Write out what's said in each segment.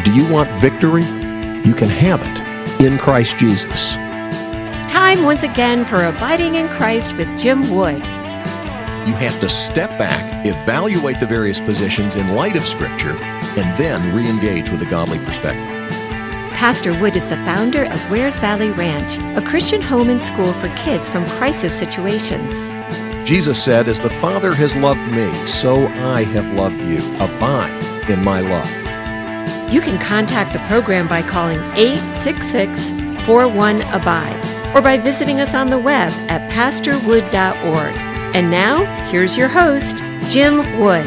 Do you want victory? You can have it in Christ Jesus. Time once again for Abiding in Christ with Jim Wood. You have to step back, evaluate the various positions in light of Scripture, and then re-engage with a godly perspective. Pastor Wood is the founder of Wares Valley Ranch, a Christian home and school for kids from crisis situations. Jesus said, "As the Father has loved me, so I have loved you. Abide in my love." You can contact the program by calling 866-41-ABIDE or by visiting us on the web at pastorwood.org. And now, here's your host, Jim Wood.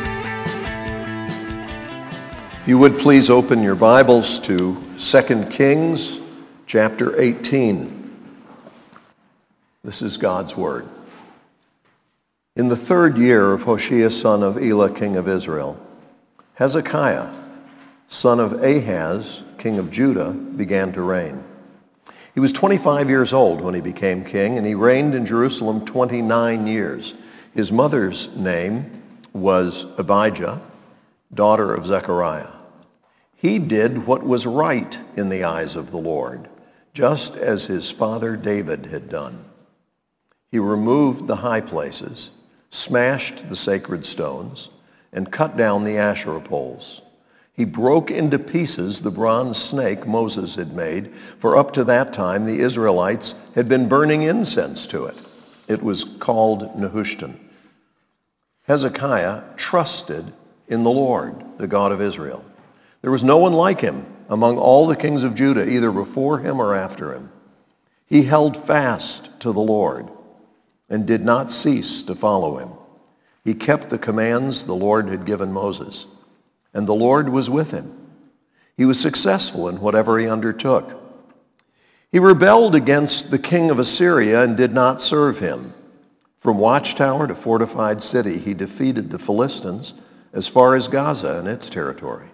If you would please open your Bibles to 2 Kings chapter 18. This is God's Word. In the 3rd year of Hoshea son of Elah, king of Israel, Hezekiah, son of Ahaz, king of Judah, began to reign. He was 25 years old when he became king, and he reigned in Jerusalem 29 years. His mother's name was Abijah, daughter of Zechariah. He did what was right in the eyes of the Lord, just as his father David had done. He removed the high places, smashed the sacred stones, and cut down the Asherah poles. He broke into pieces the bronze snake Moses had made, for up to that time the Israelites had been burning incense to it. It was called Nehushtan. Hezekiah trusted in the Lord, the God of Israel. There was no one like him among all the kings of Judah, either before him or after him. He held fast to the Lord and did not cease to follow him. He kept the commands the Lord had given Moses, and the Lord was with him. He was successful in whatever he undertook. He rebelled against the king of Assyria and did not serve him. From watchtower to fortified city, he defeated the Philistines as far as Gaza and its territory.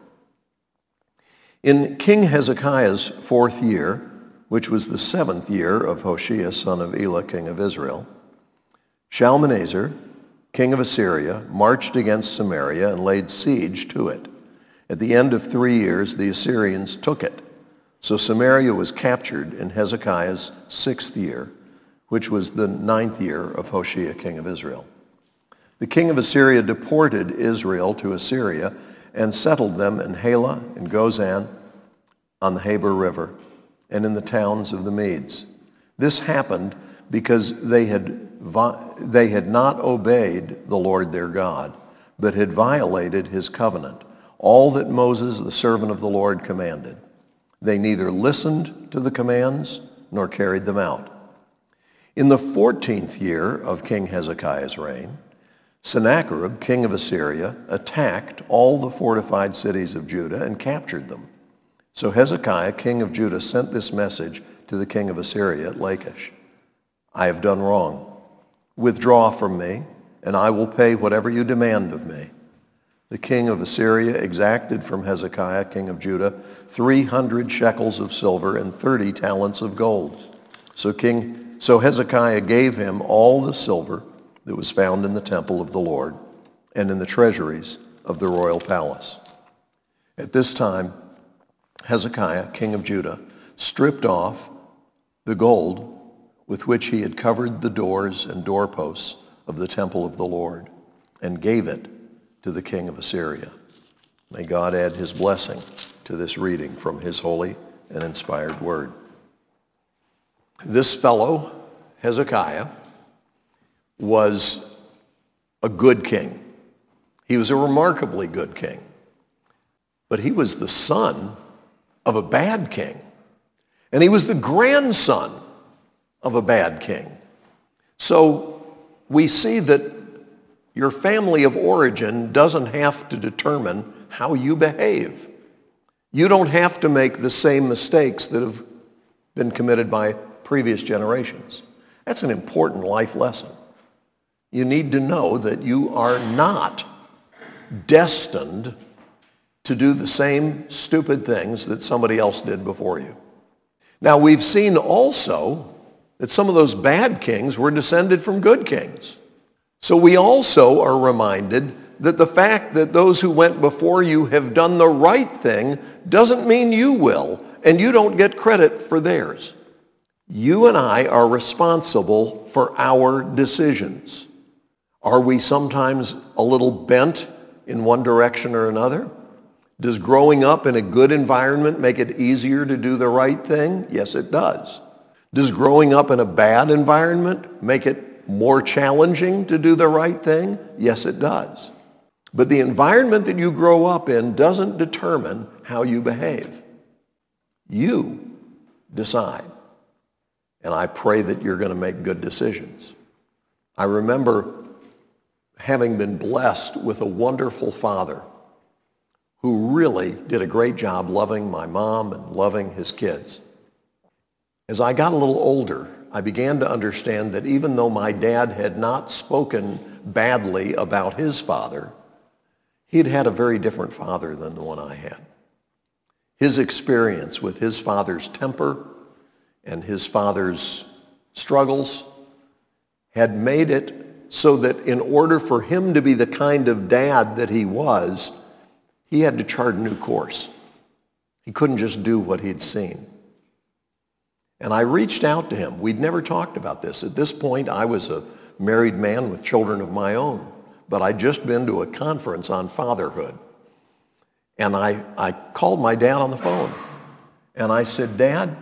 In King Hezekiah's 4th year, which was the 7th year of Hoshea son of Elah, king of Israel, Shalmaneser, king of Assyria, marched against Samaria and laid siege to it. At the end of 3 years, the Assyrians took it. So Samaria was captured in Hezekiah's 6th year, which was the 9th year of Hoshea, king of Israel. The king of Assyria deported Israel to Assyria and settled them in Halah and Gozan on the Habor River and in the towns of the Medes. This happened because they had not obeyed the Lord their God, but had violated his covenant, all that Moses, the servant of the Lord, commanded. They neither listened to the commands nor carried them out. In the 14th year of King Hezekiah's reign, Sennacherib, king of Assyria, attacked all the fortified cities of Judah and captured them. So Hezekiah, king of Judah, sent this message to the king of Assyria at Lachish: "I have done wrong. Withdraw from me, and I will pay whatever you demand of me." The king of Assyria exacted from Hezekiah, king of Judah, 300 shekels of silver and 30 talents of gold. So Hezekiah gave him all the silver that was found in the temple of the Lord and in the treasuries of the royal palace. At this time, Hezekiah, king of Judah, stripped off the gold with which he had covered the doors and doorposts of the temple of the Lord, and gave it to the king of Assyria. May God add his blessing to this reading from his holy and inspired word. This fellow, Hezekiah, was a good king. He was a remarkably good king. But he was the son of a bad king. And he was the grandson of a bad king. So we see that your family of origin doesn't have to determine how you behave. You don't have to make the same mistakes that have been committed by previous generations. That's an important life lesson. You need to know that you are not destined to do the same stupid things that somebody else did before you. Now, we've seen also that some of those bad kings were descended from good kings. So we also are reminded that the fact that those who went before you have done the right thing doesn't mean you will, and you don't get credit for theirs. You and I are responsible for our decisions. Are we sometimes a little bent in one direction or another? Does growing up in a good environment make it easier to do the right thing? Yes, it does. Does growing up in a bad environment make it more challenging to do the right thing? Yes, it does. But the environment that you grow up in doesn't determine how you behave. You decide. And I pray that you're going to make good decisions. I remember having been blessed with a wonderful father who really did a great job loving my mom and loving his kids. As I got a little older, I began to understand that even though my dad had not spoken badly about his father, he'd had a very different father than the one I had. His experience with his father's temper and his father's struggles had made it so that in order for him to be the kind of dad that he was, he had to chart a new course. He couldn't just do what he'd seen. And I reached out to him. We'd never talked about this. At this point, I was a married man with children of my own, but I'd just been to a conference on fatherhood. And I called my dad on the phone, and I said, Dad,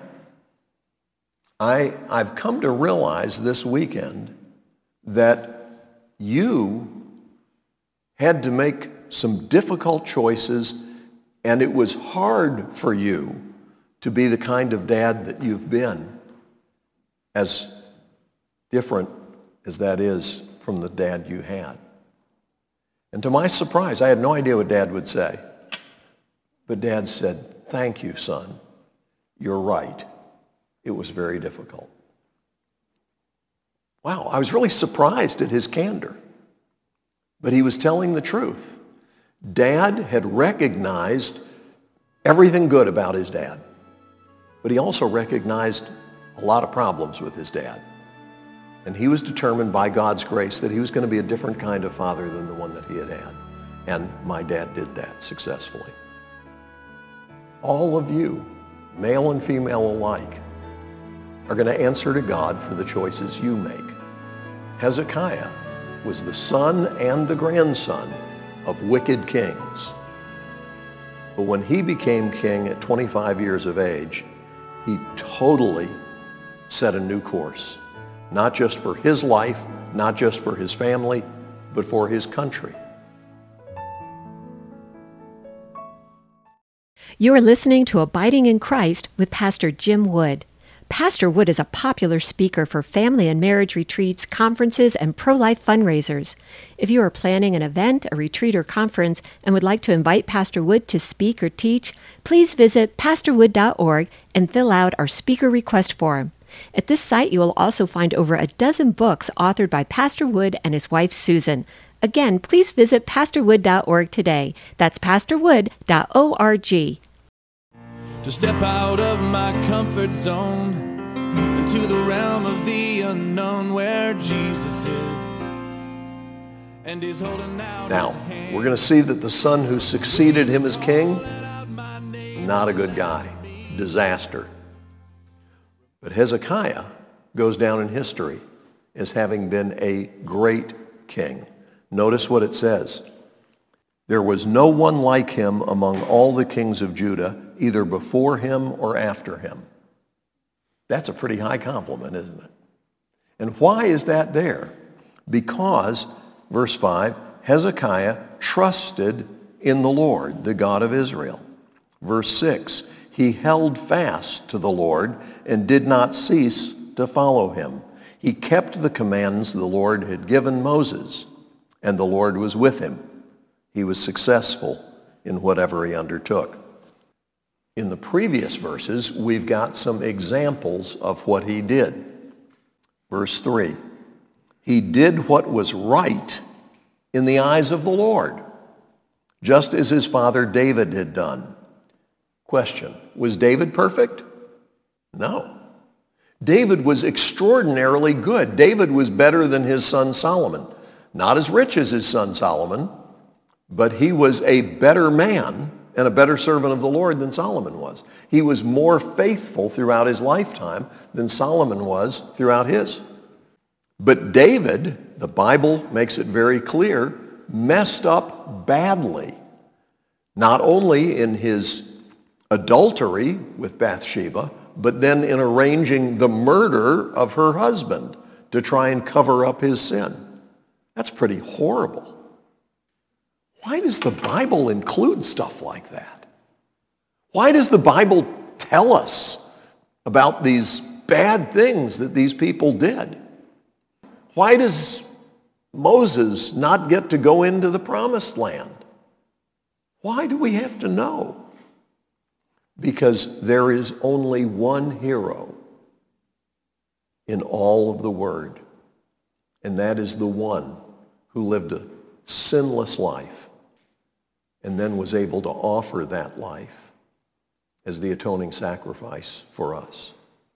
I've come to realize this weekend that you had to make some difficult choices, and it was hard for you to be the kind of dad that you've been, as different as that is from the dad you had. And to my surprise, I had no idea what Dad would say. But Dad said, thank you, son. You're right. It was very difficult. Wow, I was really surprised at his candor. But he was telling the truth. Dad had recognized everything good about his dad. But he also recognized a lot of problems with his dad. And he was determined by God's grace that he was going to be a different kind of father than the one that he had had. And my dad did that successfully. All of you, male and female alike, are going to answer to God for the choices you make. Hezekiah was the son and the grandson of wicked kings. But when he became king at 25 years of age, he totally set a new course. Not just for his life, not just for his family, but for his country. You're listening to Abiding in Christ with Pastor Jim Wood. Pastor Wood is a popular speaker for family and marriage retreats, conferences, and pro-life fundraisers. If you are planning an event, a retreat, or conference and would like to invite Pastor Wood to speak or teach, please visit pastorwood.org and fill out our speaker request form. At this site, you will also find over a dozen books authored by Pastor Wood and his wife, Susan. Again, please visit pastorwood.org today. That's pastorwood.org. To step out of my comfort zone into the realm of the unknown where Jesus is and he's holding out Now, his hand. we're going to see that the son who succeeded him as king, not a good guy, disaster. But Hezekiah goes down in history as having been a great king. Notice what it says. There was no one like him among all the kings of Judah, either before him or after him. That's a pretty high compliment, isn't it? And why is that there? Because, verse 5, Hezekiah trusted in the Lord, the God of Israel. Verse 6, he held fast to the Lord and did not cease to follow him. He kept the commands the Lord had given Moses, and the Lord was with him. He was successful in whatever he undertook. In the previous verses, we've got some examples of what he did. Verse 3, he did what was right in the eyes of the Lord, just as his father David had done. Question, was David perfect? No. David was extraordinarily good. David was better than his son Solomon. Not as rich as his son Solomon, But he was a better man and a better servant of the Lord than Solomon was. He was more faithful throughout his lifetime than Solomon was throughout his. But David, the Bible makes it very clear, messed up badly, not only in his adultery with Bathsheba, but then in arranging the murder of her husband to try and cover up his sin. That's pretty horrible. Why does the Bible include stuff like that? Why does the Bible tell us about these bad things that these people did? Why does Moses not get to go into the promised land? Why do we have to know? Because there is only one hero in all of the Word, and that is the one who lived a sinless life and then was able to offer that life as the atoning sacrifice for us.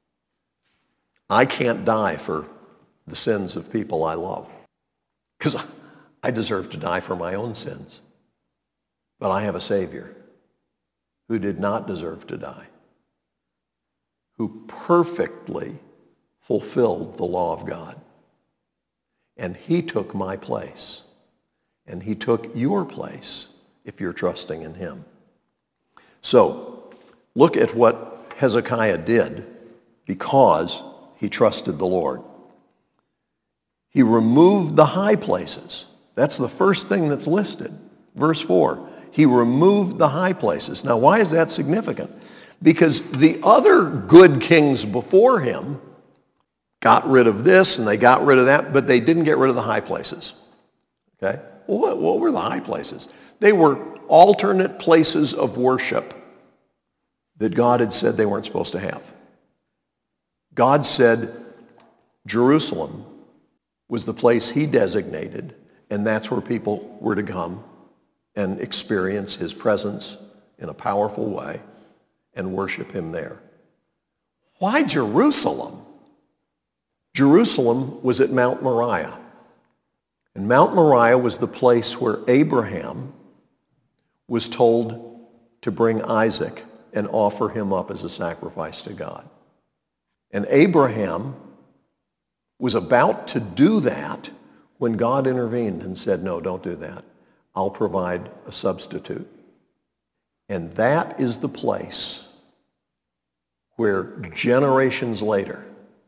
I can't die for the sins of people I love because I deserve to die for my own sins. But I have a Savior who did not deserve to die, who perfectly fulfilled the law of God. And he took my place, and he took your place if you're trusting in him. So, look at what Hezekiah did because he trusted the Lord. He removed the high places. That's the first thing that's listed. Verse 4, he removed the high places. Now, why is that significant? Because the other good kings before him got rid of this and they got rid of that, but they didn't get rid of the high places. Okay? Well, what were the high places? They were alternate places of worship that God had said they weren't supposed to have. God said Jerusalem was the place he designated, and that's where people were to come and experience his presence in a powerful way and worship him there. Why Jerusalem? Jerusalem was at Mount Moriah. And Mount Moriah was the place where Abraham was told to bring Isaac and offer him up as a sacrifice to God. And Abraham was about to do that when God intervened and said, no, don't do that. I'll provide a substitute. And that is the place where generations later,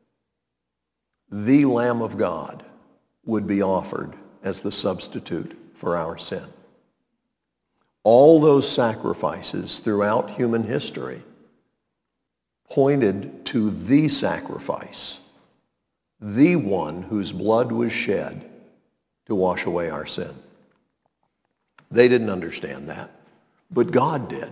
the Lamb of God would be offered as the substitute for our sin. All those sacrifices throughout human history pointed to the sacrifice, the one whose blood was shed to wash away our sin. They didn't understand that, but God did.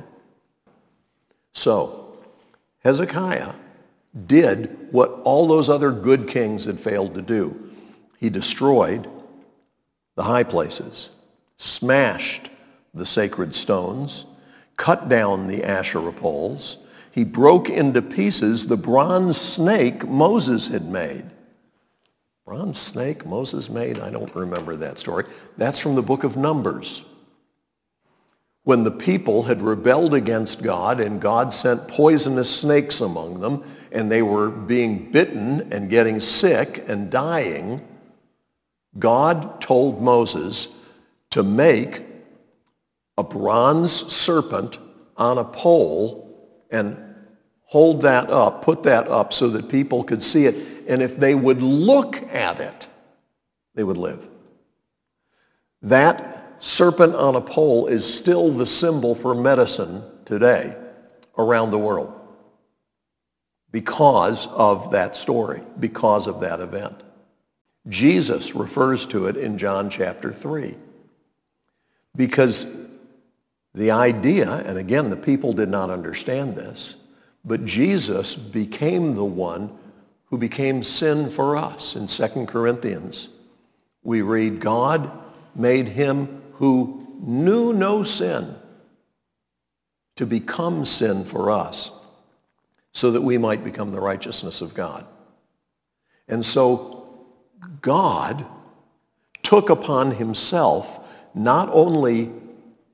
So, Hezekiah did what all those other good kings had failed to do. He destroyed the high places, smashed the sacred stones, cut down the Asherah poles. He broke into pieces the bronze snake Moses had made. Bronze snake Moses made? I don't remember that story. That's from the book of Numbers. When the people had rebelled against God and God sent poisonous snakes among them and they were being bitten and getting sick and dying, God told Moses to make a bronze serpent on a pole and hold that up, put that up so that people could see it. And if they would look at it, they would live. That serpent on a pole is still the symbol for medicine today around the world because of that story, because of that event. Jesus refers to it in John chapter 3 because the idea, and again, the people did not understand this, but Jesus became the one who became sin for us. In 2 Corinthians, we read, God made him who knew no sin to become sin for us so that we might become the righteousness of God. And so God took upon himself not only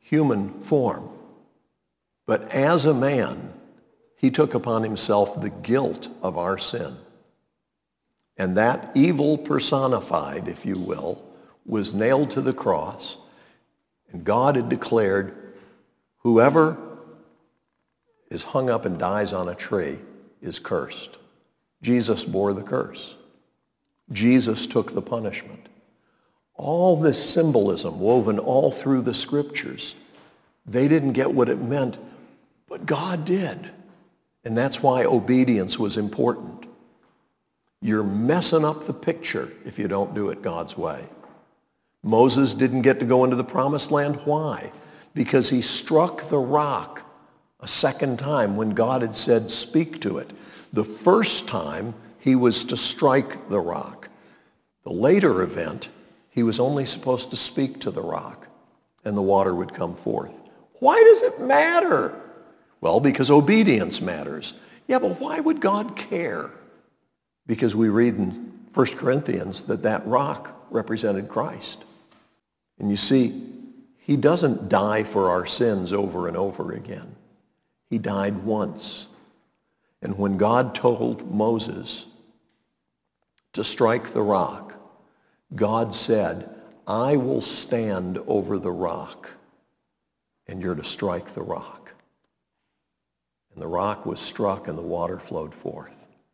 human form. But as a man, he took upon himself the guilt of our sin. And that evil personified, if you will, was nailed to the cross. And God had declared, whoever is hung up and dies on a tree is cursed. Jesus bore the curse. Jesus took the punishment. All this symbolism woven all through the scriptures, they didn't get what it meant, but God did. And that's why obedience was important. You're messing up the picture if you don't do it God's way. Moses didn't get to go into the promised land. Why? Because he struck the rock a second time when God had said, speak to it. The first time, he was to strike the rock. The later event, he was only supposed to speak to the rock, and the water would come forth. Why does it matter? Well, because obedience matters. Yeah, but why would God care? Because we read in 1 Corinthians that rock represented Christ. And you see, he doesn't die for our sins over and over again. He died once. And when God told Moses to strike the rock, God said, I will stand over the rock, and you're to strike the rock. And the rock was struck, and the water flowed forth.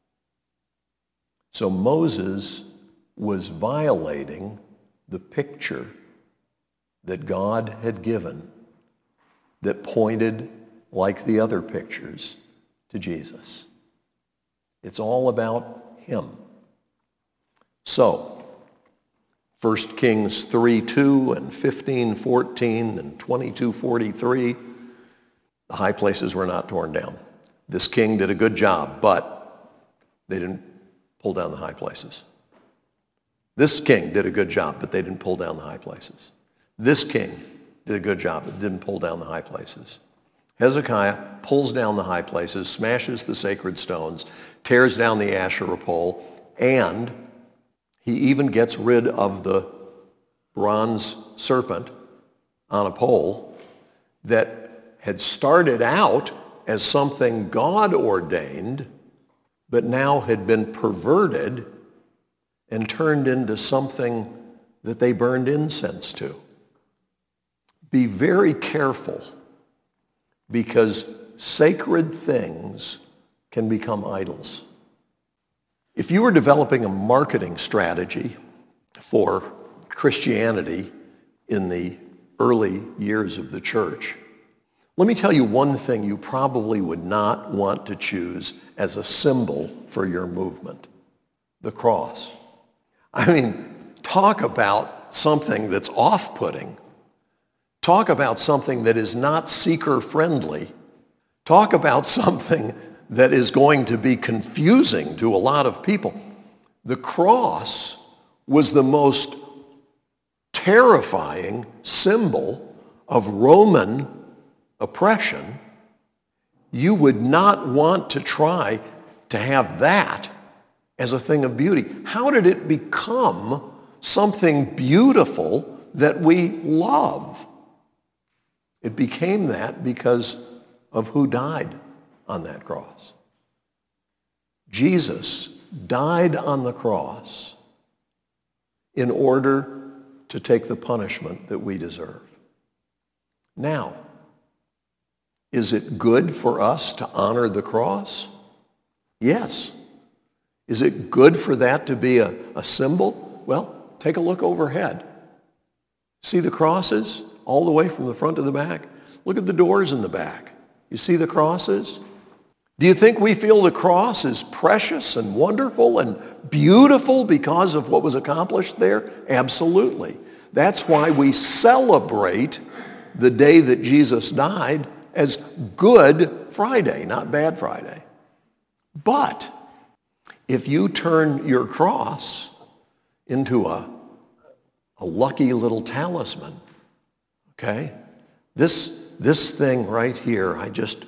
So Moses was violating the picture that God had given that pointed, like the other pictures, to Jesus. It's all about him. So, 1 Kings 3:2 and 15:14 and 22:43, the high places were not torn down. This king did a good job, but they didn't pull down the high places. This king did a good job, but they didn't pull down the high places. This king did a good job, but didn't pull down the high places. Hezekiah pulls down the high places, smashes the sacred stones, tears down the Asherah pole, and he even gets rid of the bronze serpent on a pole that had started out as something God ordained, but now had been perverted and turned into something that they burned incense to. Be very careful, because sacred things can become idols. If you were developing a marketing strategy for Christianity in the early years of the church, let me tell you one thing you probably would not want to choose as a symbol for your movement: the cross. I mean, talk about something that's off-putting. Talk about something that is not seeker-friendly. Talk about something that is going to be confusing to a lot of people. The cross was the most terrifying symbol of Roman oppression. You would not want to try to have that as a thing of beauty. How did it become something beautiful that we love? It became that because of who died on that cross. Jesus died on the cross in order to take the punishment that we deserve. Now, is it good for us to honor the cross? Yes. Is it good for that to be a symbol? Well, take a look overhead. See the crosses all the way from the front to the back? Look at the doors in the back. You see the crosses? Do you think we feel the cross is precious and wonderful and beautiful because of what was accomplished there? Absolutely. That's why we celebrate the day that Jesus died as Good Friday, not Bad Friday. But if you turn your cross into a lucky little talisman, okay? This thing right here,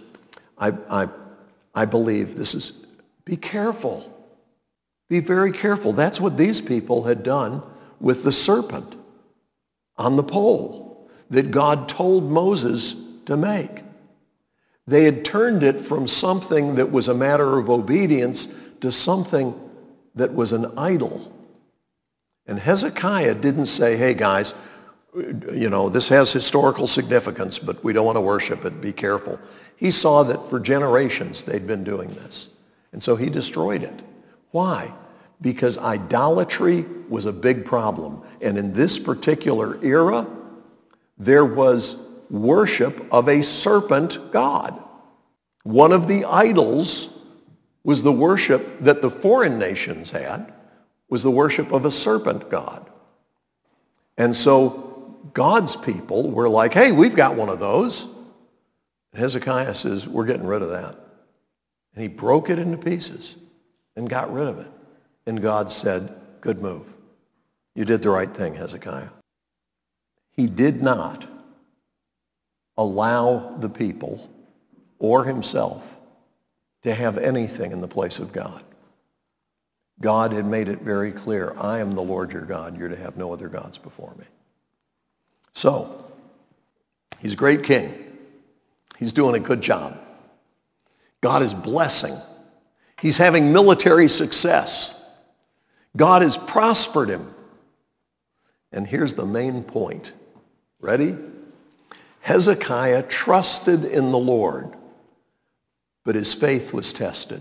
I believe this is, be careful. Be very careful. That's what these people had done with the serpent on the pole. that God told Moses to make. They had turned it from something that was a matter of obedience to something that was an idol. And Hezekiah didn't say, hey guys, this has historical significance, but we don't want to worship it. Be careful. He saw that for generations they'd been doing this. And so he destroyed it. Why? Because idolatry was a big problem. And in this particular era, there was worship of a serpent god. One of the idols was the worship that the foreign nations had, was the worship of a serpent god. And so God's people were like, hey, we've got one of those. And Hezekiah says, we're getting rid of that. And he broke it into pieces and got rid of it. And God said, good move. You did the right thing, Hezekiah. He did not allow the people or himself to have anything in the place of God. God had made it very clear, I am the Lord your God. You're to have no other gods before me. So, he's a great king. He's doing a good job. God is blessing. He's having military success. God has prospered him. And here's the main point. Ready? Hezekiah trusted in the Lord, but his faith was tested.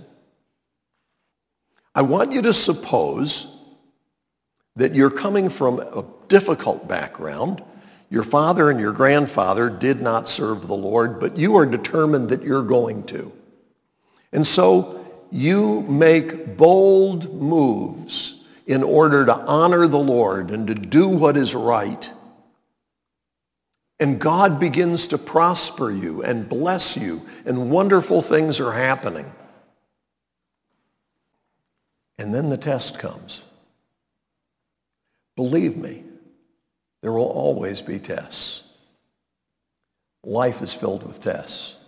I want you to suppose that you're coming from a difficult background. Your father and your grandfather did not serve the Lord, but you are determined that you're going to. And so you make bold moves in order to honor the Lord and to do what is right. And God begins to prosper you and bless you, and wonderful things are happening. And then the test comes. Believe me, there will always be tests. Life is filled with tests.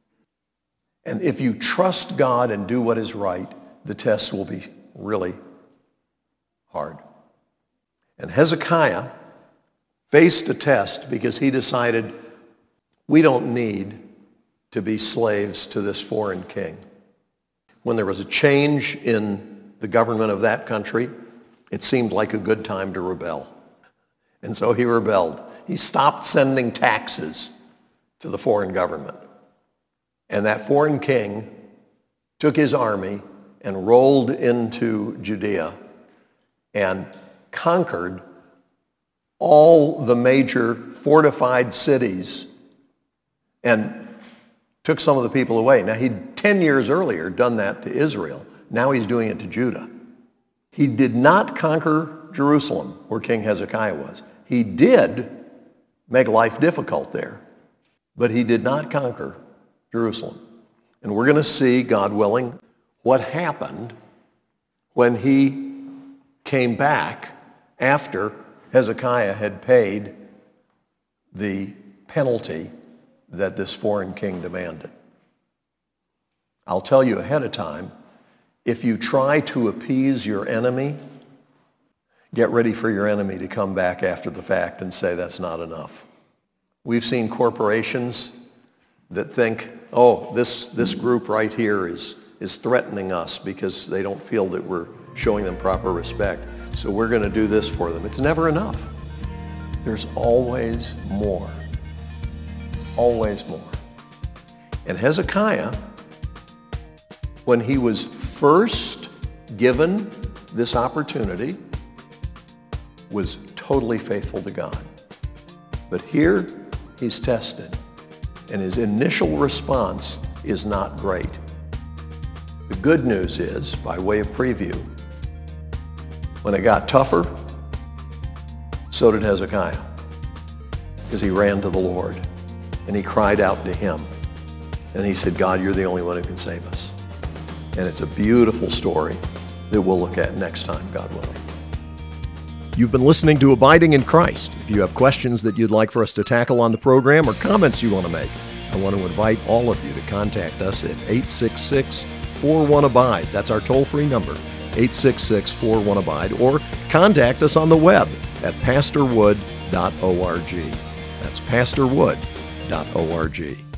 And if you trust God and do what is right, the tests will be really hard. And Hezekiah faced a test because he decided, we don't need to be slaves to this foreign king. When there was a change in the government of that country, it seemed like a good time to rebel. And so he rebelled. He stopped sending taxes to the foreign government. And that foreign king took his army and rolled into Judea and conquered all the major fortified cities and took some of the people away. Now, he'd 10 years earlier done that to Israel. Now he's doing it to Judah. He did not conquer Jerusalem, where King Hezekiah was. He did make life difficult there, but he did not conquer Jerusalem. And we're going to see, God willing, what happened when he came back after Hezekiah had paid the penalty that this foreign king demanded. I'll tell you ahead of time, if you try to appease your enemy, get ready for your enemy to come back after the fact and say that's not enough. We've seen corporations that think, oh, this group right here is threatening us because they don't feel that we're showing them proper respect. So we're going to do this for them. It's never enough. There's always more. Always more. And Hezekiah, when he was first given this opportunity, was totally faithful to God. But here he's tested, and his initial response is not great. The good news is, by way of preview, when it got tougher, so did Hezekiah, because he ran to the Lord and he cried out to him. And he said, God, you're the only one who can save us. And it's a beautiful story that we'll look at next time, God willing. You've been listening to Abiding in Christ. If you have questions that you'd like for us to tackle on the program or comments you want to make, I want to invite all of you to contact us at 866-41-ABIDE. That's our toll-free number, 866-41-ABIDE, or contact us on the web at pastorwood.org. That's pastorwood.org.